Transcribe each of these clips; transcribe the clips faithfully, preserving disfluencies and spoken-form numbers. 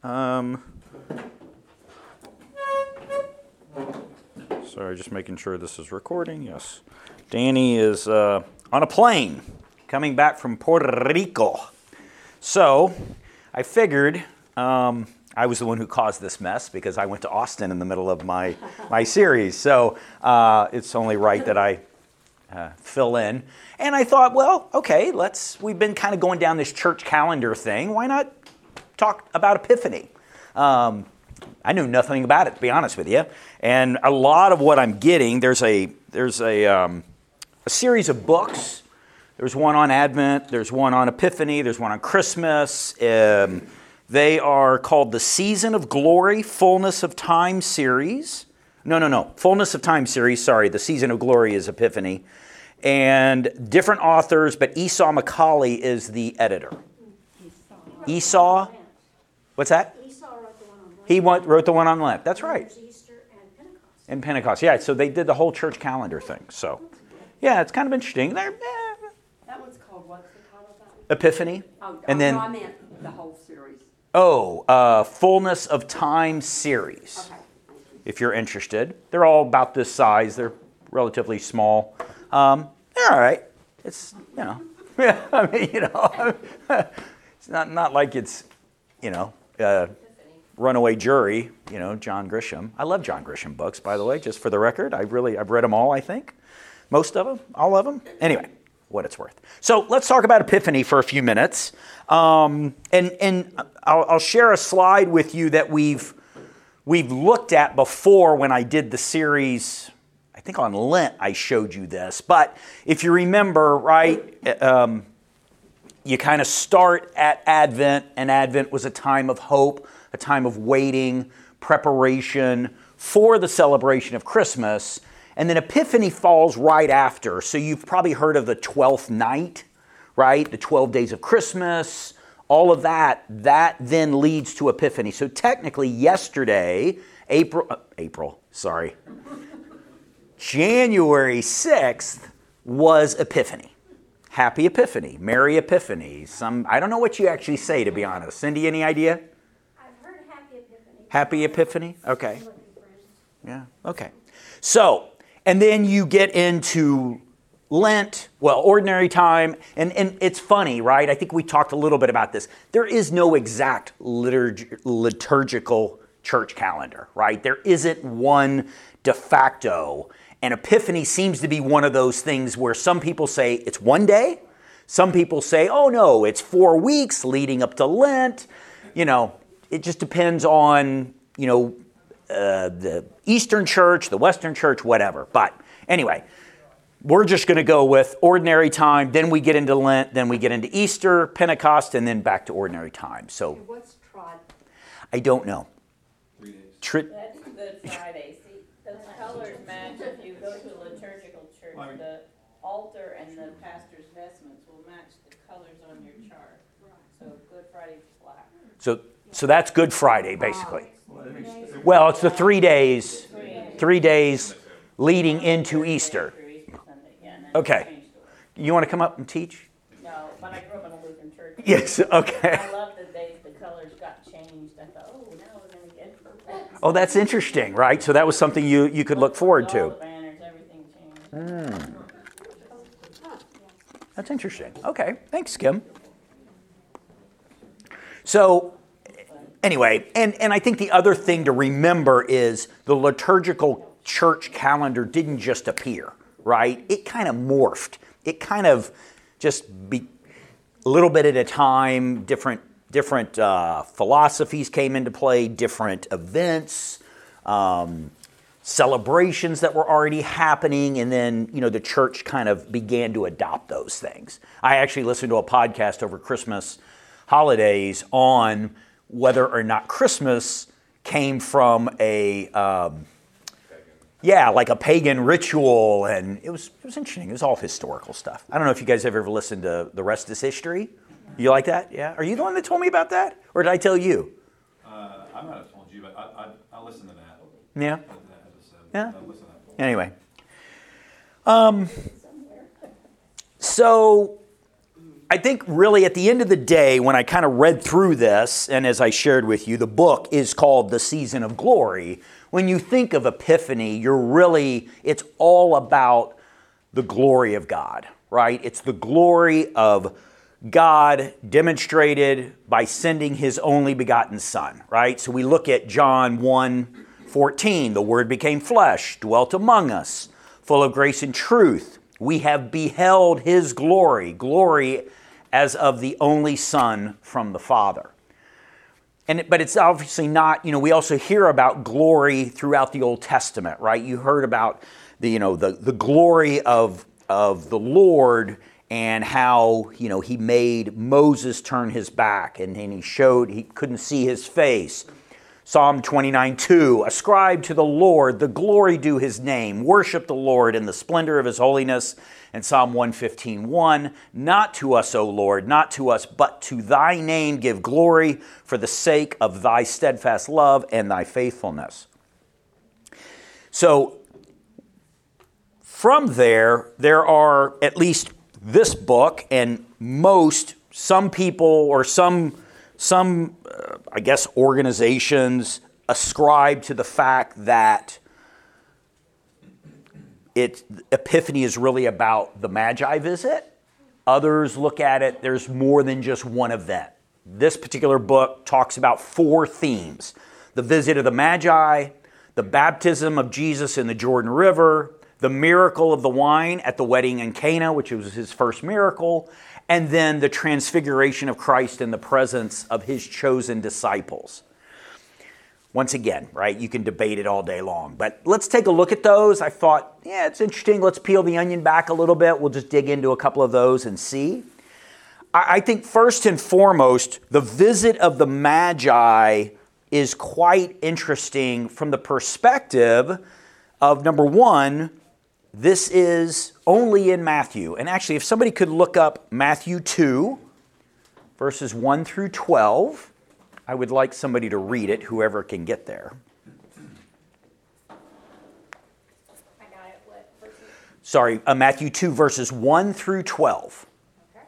Um, sorry, just making sure this is recording. Yes. Danny is uh, on a plane coming back from Puerto Rico. So I figured um, I was the one who caused this mess because I went to Austin in the middle of my, my series. So uh, it's only right that I uh, fill in. And I thought, well, okay, let's, we've been kind of going down this church calendar thing. Why not talk about Epiphany? Um, I knew nothing about it, to be honest with you. And a lot of what I'm getting, there's a, there's a, um, a series of books. There's one on Advent, there's one on Epiphany, there's one on Christmas. Um, they are called the Season of Glory, Fullness of Time series. No, no, no, Fullness of Time series, sorry, the Season of Glory is Epiphany. And different authors, but Esau McCaulley is the editor. Esau, what's that? Esau wrote the one on Lent. He wrote the one on Lent, that's right. There's Easter and Pentecost. And Pentecost, yeah, so they did the whole church calendar thing, so. Yeah, it's kind of interesting. They're, eh, That one's called, what's the title of that one? Epiphany. Oh, and oh, then, no, I meant the whole series. Oh, uh, Fullness of Time series. Okay. If you're interested. They're all about this size. They're relatively small. Um, they're all right. It's, you know, yeah, I mean, you know, it's not, not like it's, you know, uh, Runaway Jury, you know, John Grisham. I love John Grisham books, by the way, just for the record. I really, I've read them all, I think. Most of them, all of them. Anyway, what it's worth. So let's talk about Epiphany for a few minutes. Um, and and I'll, I'll share a slide with you that we've we've looked at before when I did the series. I think on Lent I showed you this. But if you remember, right, um, you kind of start at Advent, and Advent was a time of hope, a time of waiting, preparation for the celebration of Christmas. And then Epiphany falls right after. So you've probably heard of the twelfth night, right? The twelve days of Christmas, all of that. That then leads to Epiphany. So technically yesterday, April, uh, April, sorry, January sixth was Epiphany. Happy Epiphany, Merry Epiphany. Some, I don't know what you actually say, to be honest. Cindy, any idea? I've heard Happy Epiphany. Happy Epiphany? Okay. Yeah, okay. So, and then you get into Lent, well, ordinary time, and, and it's funny, right? I think we talked a little bit about this. There is no exact liturg- liturgical church calendar, right? There isn't one de facto, and Epiphany seems to be one of those things where some people say it's one day, some people say, oh no, it's four weeks leading up to Lent. You know, it just depends on, you know, Uh, the Eastern Church, the Western Church, whatever. But anyway, we're just going to go with ordinary time, then we get into Lent, then we get into Easter, Pentecost, and then back to ordinary time. So And what's trod? I don't know. Three days. Tri- That's Good Friday. See, those colors match. If you go to a liturgical church, Right. the altar and the pastor's vestments will match the colors on your chart. So Good Friday's black. so, so that's Good Friday, basically. Well, that makes- Well, it's the three days, three days leading into Easter. After Easter Sunday, yeah, and then Okay. change the way. You want to come up and teach? No, but I grew up in a Lutheran church. Yes, okay. I love the days the colors got changed. I thought, oh, now we're going to get purple. Oh, that's interesting, right? So that was something you, you could look forward All to. the banners, everything changed. That's interesting. Okay, thanks, Kim. So, anyway, and, and I think the other thing to remember is the liturgical church calendar didn't just appear, right? It kind of morphed. It kind of just be a little bit at a time, different different uh, philosophies came into play, different events, um, celebrations that were already happening, and then, you know, the church kind of began to adopt those things. I actually listened to a podcast over Christmas holidays on whether or not Christmas came from a, um, yeah, like a pagan ritual, and it was it was interesting. It was all historical stuff. I don't know if you guys have ever listened to The Rest is History. You like that? Yeah? Are you the one that told me about that? Or did I tell you? Uh, I might have told you, but I, I, I listened to that. Yeah? That episode. Yeah? I listened to that. Anyway. Um, so, I think really at the end of the day, when I kind of read through this, and as I shared with you, the book is called The Season of Glory. When you think of Epiphany, you're really, it's all about the glory of God, right? It's the glory of God demonstrated by sending his only begotten Son, right? So we look at John one fourteen, the Word became flesh, dwelt among us, full of grace and truth. We have beheld his glory, glory as of the only Son from the Father. And but it's obviously not, you know, we also hear about glory throughout the Old Testament, right? You heard about the, you know, the, the glory of, of the Lord and how, you know, he made Moses turn his back and, and he showed he couldn't see his face. Psalm twenty-nine two, ascribe to the Lord the glory due his name, worship the Lord in the splendor of his holiness. And Psalm one fifteen one, not to us, O Lord, not to us, but to thy name give glory for the sake of thy steadfast love and thy faithfulness. So from there, there are at least this book and most, some people or some Some, uh, I guess, organizations ascribe to the fact that it, Epiphany is really about the Magi visit. Others look at it, there's more than just one event. This particular book talks about four themes: the visit of the Magi, the baptism of Jesus in the Jordan River, the miracle of the wine at the wedding in Cana, which was his first miracle, and then the transfiguration of Christ in the presence of his chosen disciples. Once again, right, you can debate it all day long. But let's take a look at those. I thought, yeah, it's interesting. Let's peel the onion back a little bit. We'll just dig into a couple of those and see. I, I think first and foremost, the visit of the Magi is quite interesting from the perspective of, number one, this is only in Matthew. And actually, if somebody could look up Matthew two, verses one through twelve, I would like somebody to read it, whoever can get there. I got it, what, verses? Sorry, uh, Matthew two, verses one through twelve. Okay.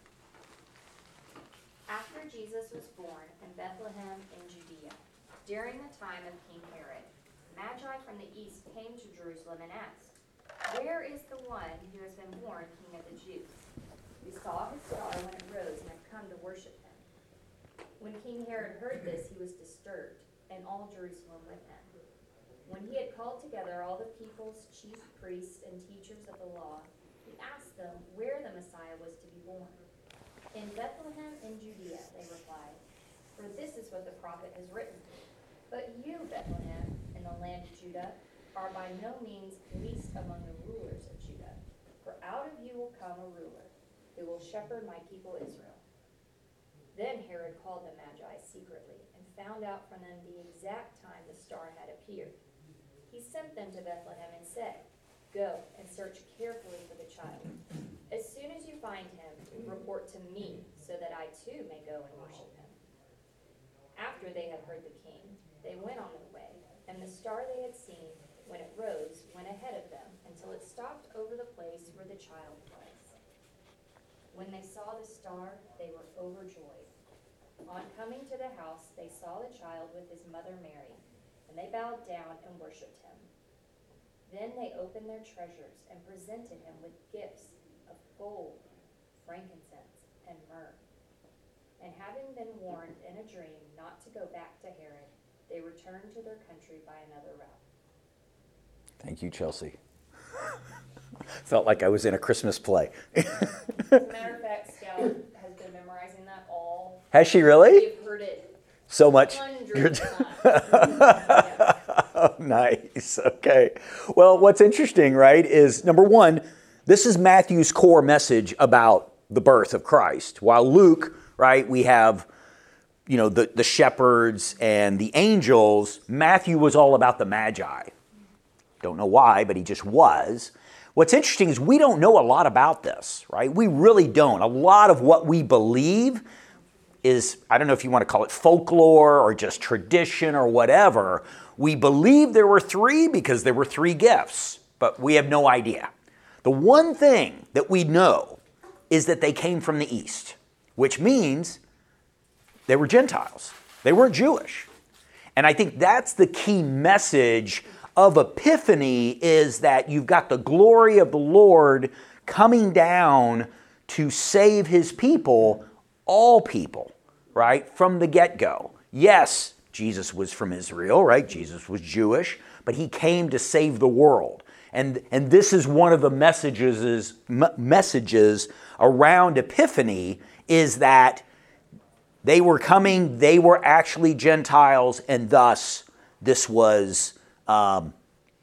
After Jesus was born in Bethlehem in Judea, during the time of King Herod, Magi from the east came to Jerusalem and asked, "Where is the one who has been born King of the Jews? We saw his star when it rose and have come to worship him." When King Herod heard this, he was disturbed, and all Jerusalem with him. When he had called together all the people's chief priests and teachers of the law, he asked them where the Messiah was to be born. "In Bethlehem in Judea," they replied, "for this is what the prophet has written. But you, Bethlehem, in the land of Judah, are by no means least among the rulers of Judah. For out of you will come a ruler, who will shepherd my people Israel." Then Herod called the Magi secretly, and found out from them the exact time the star had appeared. He sent them to Bethlehem and said, "Go and search carefully for the child. As soon as you find him, report to me, so that I too may go and worship him." After they had heard the king, they went on their way, and the star they had seen, when it rose, went ahead of them until it stopped over the place where the child was. When they saw the star, they were overjoyed. On coming to the house, they saw the child with his mother Mary, and they bowed down and worshipped him. Then they opened their treasures and presented him with gifts of gold, frankincense, and myrrh. And having been warned in a dream not to go back to Herod, they returned to their country by another route. Thank you, Chelsea. Felt like I was in a Christmas play. As a matter of fact, Scout has been memorizing that all. Has she really? We've heard it So much. hundreds of times. Yeah. Oh, nice. Okay. Well, what's interesting, right, is number one, this is Matthew's core message about the birth of Christ. While Luke, right, we have, you know, the, the shepherds and the angels, Matthew was all about the Magi. Don't know why, but he just was. What's interesting is we don't know a lot about this, right? We really don't. A lot of what we believe is, I don't know if you want to call it folklore or just tradition or whatever. We believe there were three because there were three gifts, but we have no idea. The one thing that we know is that they came from the east, which means they were Gentiles. They weren't Jewish. And I think that's the key message of Epiphany, is that you've got the glory of the Lord coming down to save his people, all people, right, from the get-go. Yes, Jesus was from Israel, right? Jesus was Jewish, but he came to save the world. And, and this is one of the messages, is, m- messages around Epiphany, is that they were coming, they were actually Gentiles, and thus this was um,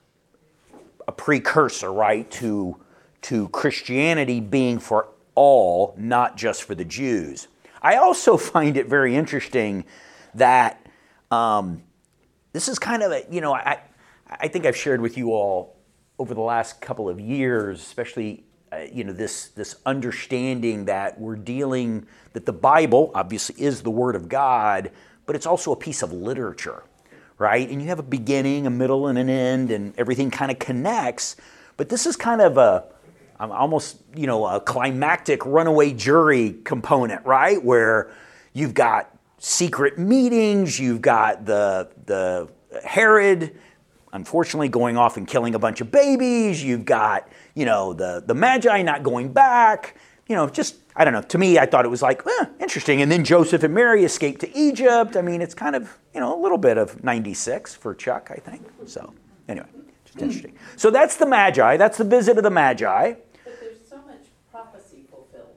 a precursor, right, to, to Christianity being for all, not just for the Jews. I also find it very interesting that um, this is kind of a, you know, I, I think I've shared with you all over the last couple of years, especially Uh, you know, this this understanding that we're dealing, that the Bible obviously is the Word of God, but it's also a piece of literature, right? And you have a beginning, a middle, and an end, and everything kind of connects. But this is kind of a, um, almost, you know, a climactic runaway jury component, right? Where you've got secret meetings, you've got the the Herod, unfortunately, going off and killing a bunch of babies. You've got, you know, the, the Magi not going back. You know, just, I don't know. To me, I thought it was like, eh, interesting. And then Joseph and Mary escaped to Egypt. I mean, it's kind of, you know, a little bit of ninety-six for Chuck, I think. So, anyway, just interesting. So that's the Magi. That's the visit of the Magi. But there's so much prophecy fulfilled,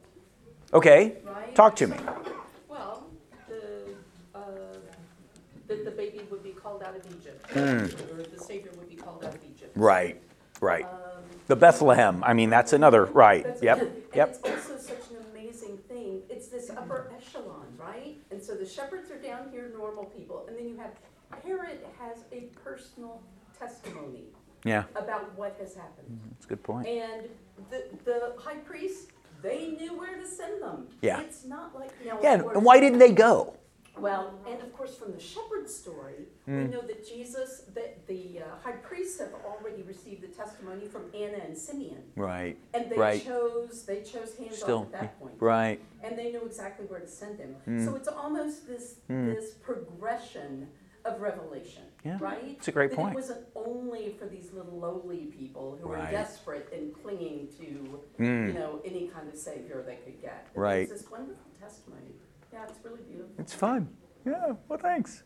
Okay, right? talk to me. Well, the, uh, that the baby would be called out of Egypt, Hmm. or the Savior would be called out of Egypt. Right, right. Um, The Bethlehem. I mean, that's another, right. That's- Yep, And yep. it's also such an amazing thing. It's this upper echelon, right? And so the shepherds are down here, normal people, and then you have Herod has a personal testimony Yeah, about what has happened. that's a good point. And the the high priest, they knew where to send them. Yeah. It's not like, now, of Yeah, and course- and why didn't they go? Well, and of course, from the shepherd story, we Mm. know that Jesus, that the uh, high priests have already received the testimony from Anna and Simeon, Right, and they Right. chose they chose hands Still, off at that point, right. and they knew exactly where to send him. Mm. So it's almost this Mm. this progression of revelation, Yeah, right? it's a great that point. It wasn't only for these little lowly people who Right. were desperate and clinging to Mm. you know any kind of savior they could get. It Right. was this wonderful testimony. Yeah, it's really beautiful. It's fun. Yeah, well, thanks.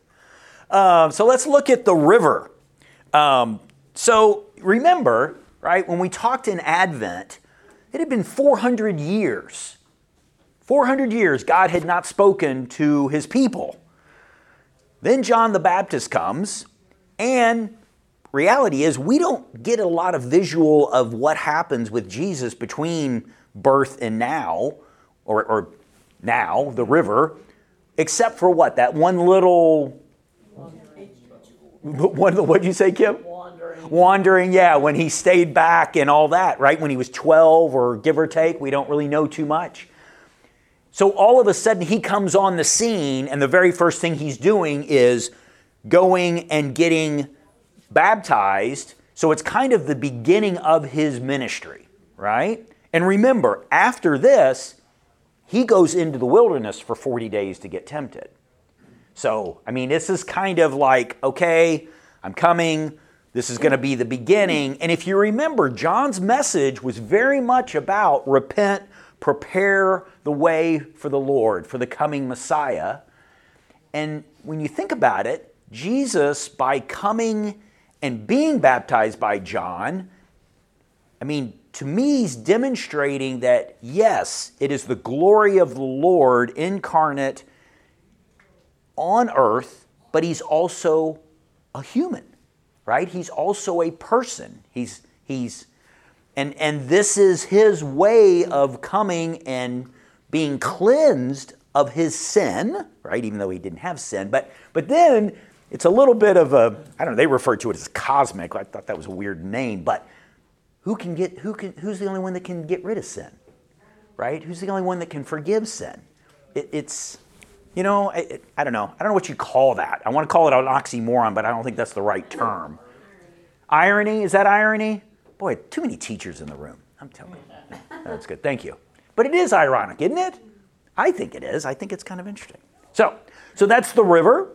Um, so let's look at the river. Um, so remember, right, when we talked in Advent, it had been four hundred years. four hundred years God had not spoken to his people. Then John the Baptist comes, and reality is we don't get a lot of visual of what happens with Jesus between birth and now, or, or now, the river, except for what? That one little, one, what did you say, Kim? Wandering. Wandering, yeah, when he stayed back and all that, right? When he was twelve or give or take, we don't really know too much. So all of a sudden he comes on the scene, and the very first thing he's doing is going and getting baptized. So it's kind of the beginning of his ministry, right? And remember, after this, he goes into the wilderness for forty days to get tempted. So, I mean, this is kind of like, okay, I'm coming. This is going to be the beginning. And if you remember, John's message was very much about repent, prepare the way for the Lord, for the coming Messiah. And when you think about it, Jesus, by coming and being baptized by John, I mean, to me, he's demonstrating that, yes, it is the glory of the Lord incarnate on earth, but he's also a human, right? He's also a person. He's, he's, and, and this is his way of coming and being cleansed of his sin, right? Even though he didn't have sin. But, but then it's a little bit of a, I don't know, they refer to it as cosmic. I thought that was a weird name, but who can get, who can, who's the only one that can get rid of sin, right? Who's the only one that can forgive sin? It, it's, you know, I, I don't know. I don't know what you call that. I want to call it an oxymoron, but I don't think that's the right term. Irony? Is that irony? Boy, too many teachers in the room. I'm telling you. That's good. Thank you. But it is ironic, isn't it? I think it is. I think it's kind of interesting. So, so that's the river.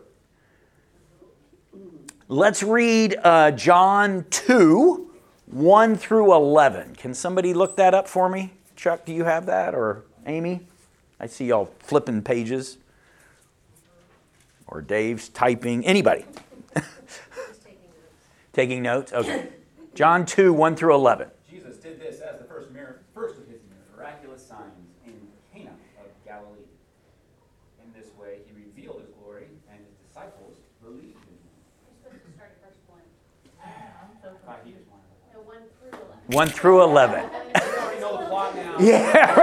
Let's read uh, John two, one through eleven. Can somebody look that up for me? Chuck, do you have that? Or Amy? I see y'all flipping pages. Or Dave's typing. Anybody? Taking notes? Okay. John two, one through eleven. Jesus did this as the first, mir- first of his miraculous signs in Cana of Galilee. In this way, he revealed his glory, and his disciples believed in him. You're supposed to start at verse one. Ah, he just wanted to- No, one through eleven. one through eleven. You already know the plot now. Yeah,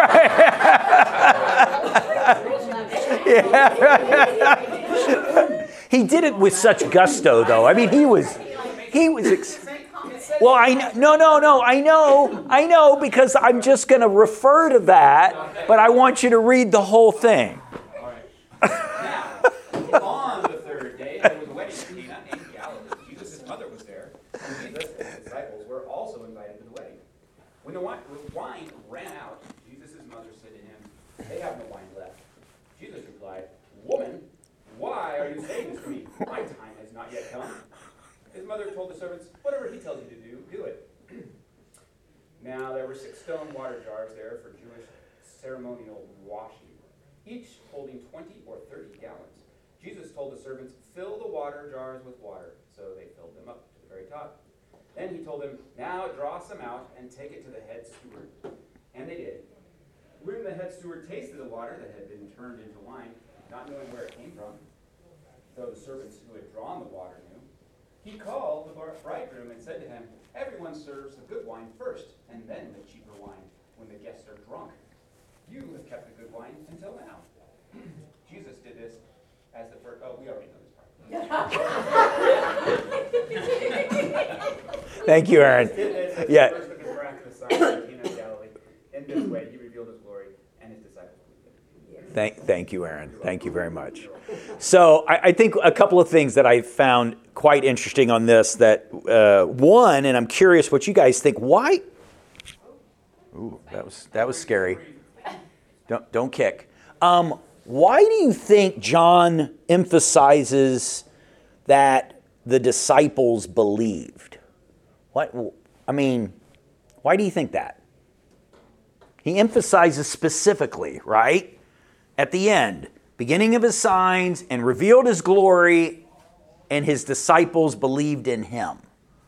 right. He did it with such gusto, though. I mean, he was, he was. Ex- well, I know, no, no, no. I know, I know, because I'm just going to refer to that, but I want you to read the whole thing. All right. Now, on the third day, there was a wedding in Cana in Galilee. Jesus' mother was there, and Jesus and his disciples were also invited to the wedding. When the wine, when the wine ran out, Jesus' mother said to him, "They have no wine left." Jesus replied, "Woman, why are you saying this to me? My time has not yet come." His mother told the servants, "Whatever he tells you to do, do it." Now there were six stone water jars there for Jewish ceremonial washing, each holding twenty or thirty gallons. Jesus told the servants, "Fill the water jars with water." So they filled them up to the very top. Then he told them, "Now draw some out and take it to the head steward." And they did. When the head steward tasted the water that had been turned into wine, not knowing where it came from, though the servants who had drawn the water knew, he called the bridegroom and said to him, "Everyone serves the good wine first, and then the cheaper wine when the guests are drunk. You have kept the good wine until now." Jesus did this as the first. Oh, we already know this part. Thank you, Aaron. He did this as Yeah. the first of his miraculous signs in Cana of Galilee. In this way, he revealed his glory, and his disciples believed in him. Thank, thank you, Aaron. Thank you very much. So I, I think a couple of things that I found quite interesting on this. That uh, one, and I'm curious what you guys think. Why? Ooh, that was that was scary. Don't don't kick. Um, why do you think John emphasizes that the disciples believed? What? I mean, why do you think that? He emphasizes specifically, right? At the end, beginning of his signs, and revealed his glory, and his disciples believed in him.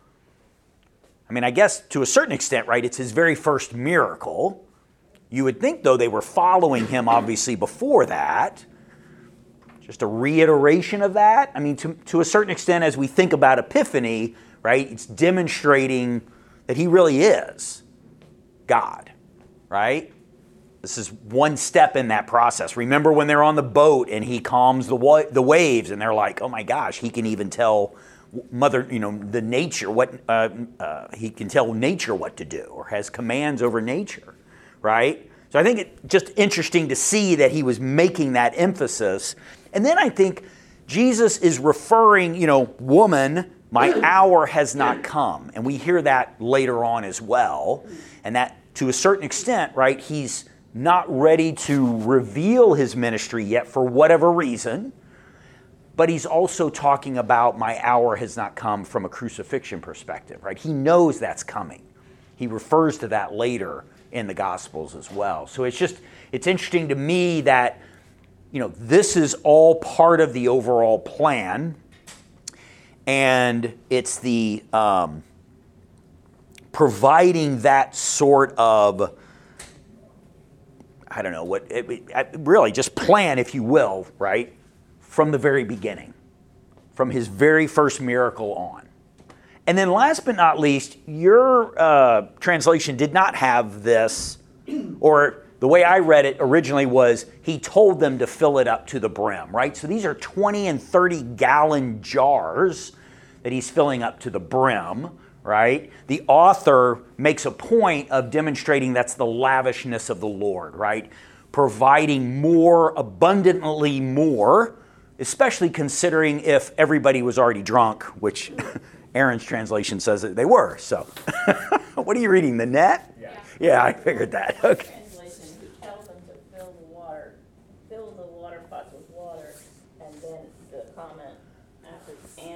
I mean, I guess to a certain extent, right, it's his very first miracle. You would think, though, they were following him, obviously, before that. Just a reiteration of that. I mean, to, to a certain extent, as we think about Epiphany, right, it's demonstrating that he really is God, right? This is one step in that process. Remember when they're on the boat and he calms the wa- the waves, and they're like, "Oh my gosh, he can even tell mother, you know, the nature what uh, uh, he can tell nature what to do, or has commands over nature." Right? So I think it's just interesting to see that he was making that emphasis. And then I think Jesus is referring, you know, "Woman, my hour has not come." And we hear that later on as well. And that, to a certain extent, right, he's not ready to reveal his ministry yet for whatever reason. But he's also talking about my hour has not come from a crucifixion perspective, right? He knows that's coming. He refers to that later in the Gospels as well. So it's just, it's interesting to me that, you know, this is all part of the overall plan. And it's the um, providing that sort of, I don't know, what it, it, really just plan, if you will, right? From the very beginning, from his very first miracle on. And then last but not least, your uh, translation did not have this, or the way I read it originally was, he told them to fill it up to the brim, right? So these are twenty and thirty gallon jars that he's filling up to the brim, right? The author makes a point of demonstrating that's the lavishness of the Lord, right? Providing more, abundantly more, especially considering if everybody was already drunk, which Aaron's translation says that they were. So, what are you reading, the net? Yeah. Yeah, I figured that. Okay. Translation, he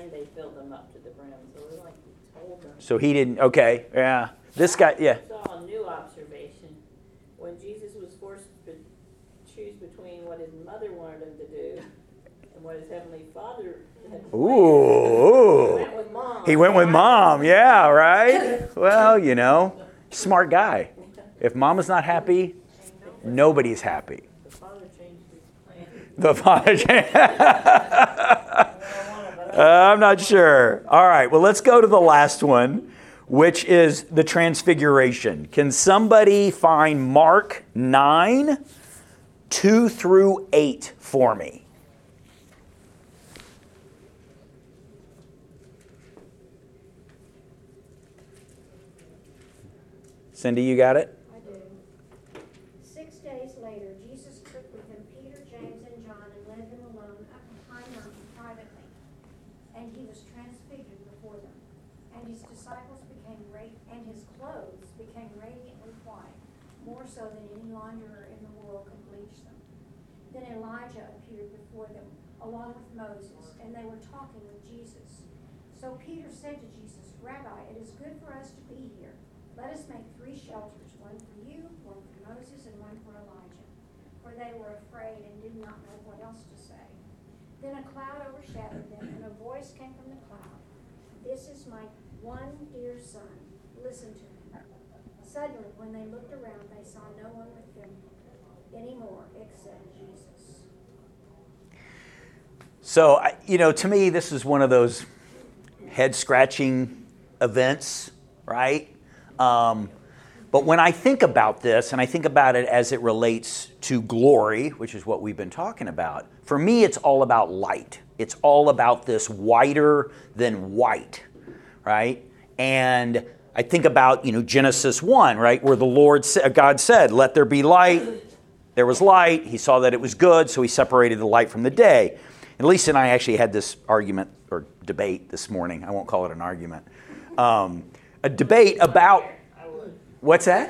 and they filled them up to the brim. So it was like he told them. So he didn't, okay, yeah. This guy, yeah. I saw a new observation. When Jesus was forced to choose between what his mother wanted him to do and what his heavenly Father had planned, Ooh. he went with mom. He went with mom, yeah, right? Well, you know, smart guy. If mama's not happy, nobody's happy. The father changed his plan. The father changed. uh, I'm not sure. All right, well, let's go to the last one, which is the transfiguration. Can somebody find Mark nine, two through eight for me? Cindy, you got it? I do. Six days later, Jesus took with him Peter, James, and John and led them alone up a high mountain privately. And he was transfigured before them. And his disciples became radiant, and his clothes became radiantly white, more so than any launderer in the world could bleach them. Then Elijah appeared before them, along with Moses, and they were talking with Jesus. So Peter said to Jesus, Rabbi, it is good for us to be here. Let us make three shelters, one for you, one for Moses, and one for Elijah. For they were afraid and did not know what else to say. Then a cloud overshadowed them, and a voice came from the cloud. This is my one dear son. Listen to him. Suddenly, when they looked around, they saw no one with them anymore except Jesus. So, I- you know, to me, this is one of those head-scratching events, right? Um, but when I think about this, and I think about it as it relates to glory, which is what we've been talking about, for me, it's all about light. It's all about this whiter than white, right? And I think about, you know, Genesis one, right, where the Lord, God said, let there be light. There was light. He saw that it was good, so he separated the light from the day. And Lisa and I actually had this argument or debate this morning. I won't call it an argument. Um, a debate about, what's that?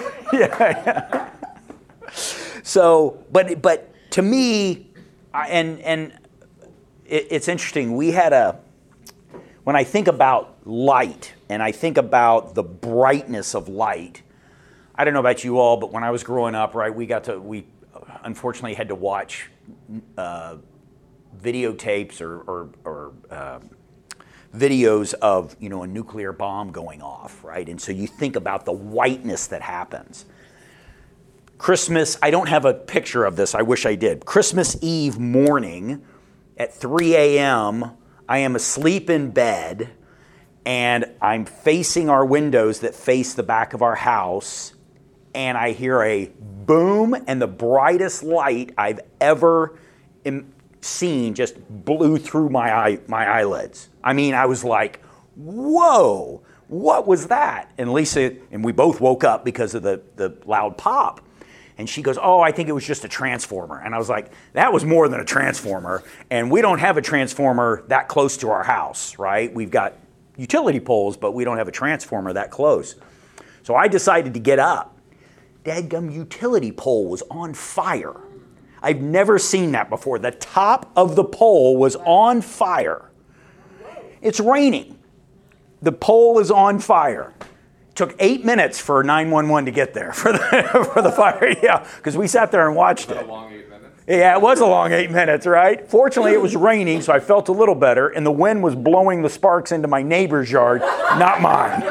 yeah, yeah. So, but but to me, I, and and it, it's interesting. We had a, when I think about light and I think about the brightness of light, I don't know about you all, but when I was growing up, right, we got to, we unfortunately had to watch uh, videotapes or, or, or uh, videos of, you know, a nuclear bomb going off, right? And so you think about the whiteness that happens. Christmas, I don't have a picture of this, I wish I did. Christmas Eve morning at three a.m., I am asleep in bed and I'm facing our windows that face the back of our house, and I hear a boom, and the brightest light I've ever im- seen just blew through my eye, my eyelids. I mean, I was like, whoa, what was that? And Lisa, and we both woke up because of the, the loud pop. And she goes, oh, I think it was just a transformer. And I was like, that was more than a transformer. And we don't have a transformer that close to our house, right? We've got utility poles, but we don't have a transformer that close. So I decided to get up. Dadgum utility pole was on fire. I've never seen that before. The top of the pole was on fire. It's raining. The pole is on fire. It took eight minutes for nine one one to get there for the, for the fire. Yeah, because we sat there and watched it. A long eight minutes. Yeah, it was a long eight minutes, right? Fortunately, it was raining, so I felt a little better, and the wind was blowing the sparks into my neighbor's yard, not mine.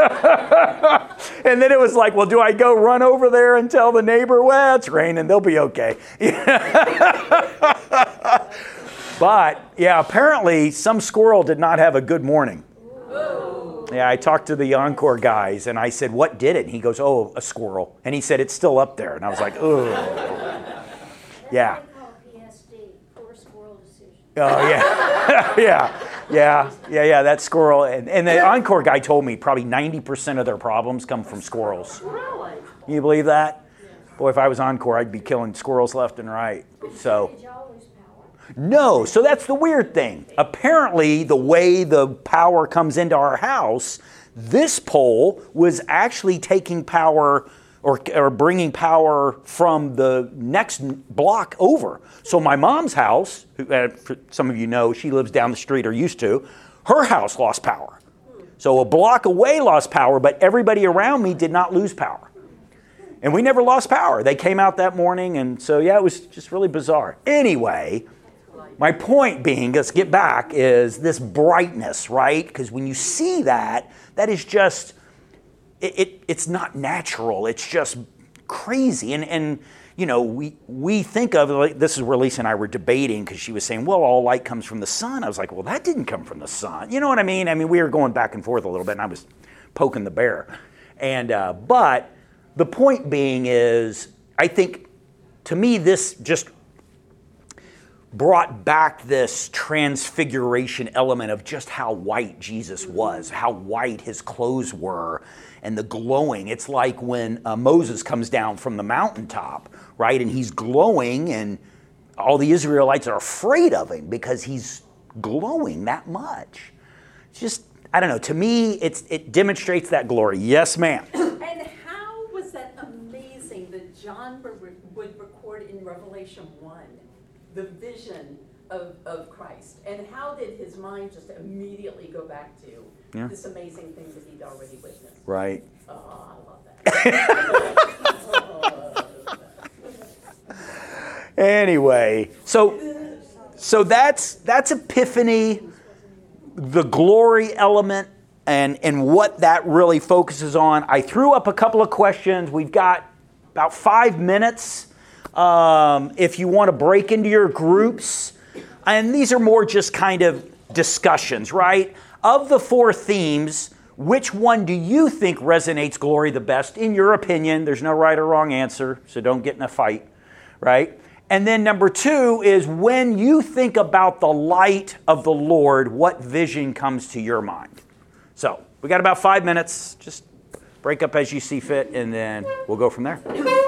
And then it was like, well, do I go run over there and tell the neighbor, well, it's raining, they'll be okay. But, yeah, apparently some squirrel did not have a good morning. Yeah, I talked to the Encore guys, and I said, what did it? And he goes, oh, a squirrel. And he said, it's still up there. And I was like, ugh. Yeah. That's what they call P S D, poor squirrel decision. Oh, yeah. yeah. Yeah. Yeah, yeah, that squirrel. And, and the Encore guy told me probably ninety percent of their problems come from squirrels. Really? You believe that? Boy, if I was Encore, I'd be killing squirrels left and right. So, Did y'all lose power? no. So that's the weird thing. Apparently, the way the power comes into our house, this pole was actually taking power or, or bringing power from the next block over. So my mom's house, who, uh, for some of you know, she lives down the street or used to, her house lost power. So a block away lost power, but everybody around me did not lose power. And we never lost power. They came out that morning, and so yeah, it was just really bizarre. Anyway, my point being, let's get back, is this brightness, right? Because when you see that, that is just, it, it it's not natural. It's just crazy. And, and you know, we, we think of, like, this is where Lisa and I were debating, because she was saying, well, all light comes from the sun. I was like, well, that didn't come from the sun. You know what I mean? I mean, we were going back and forth a little bit, and I was poking the bear. And, uh, but the point being is, I think, to me, this just brought back this transfiguration element of just how white Jesus was, how white his clothes were, and the glowing. It's like when uh, Moses comes down from the mountaintop, right? And he's glowing, and all the Israelites are afraid of him because he's glowing that much. It's just, I don't know, to me, it's it demonstrates that glory. Yes, ma'am. And how was that amazing that John would would record in Revelation one, the vision of, of Christ? And how did his mind just immediately go back to Yeah. this amazing thing that he'd already witnessed? Right. Oh, I love that. Anyway, so so that's that's Epiphany, the glory element, and and what that really focuses on. I threw up a couple of questions. We've got about five minutes. Um, if you want to break into your groups, and these are more just kind of discussions, right? Of the four themes, which one do you think resonates glory the best, in your opinion? There's no right or wrong answer, so don't get in a fight, right? And then number two is, when you think about the light of the Lord, what vision comes to your mind? So we got about five minutes. Just break up as you see fit, and then we'll go from there.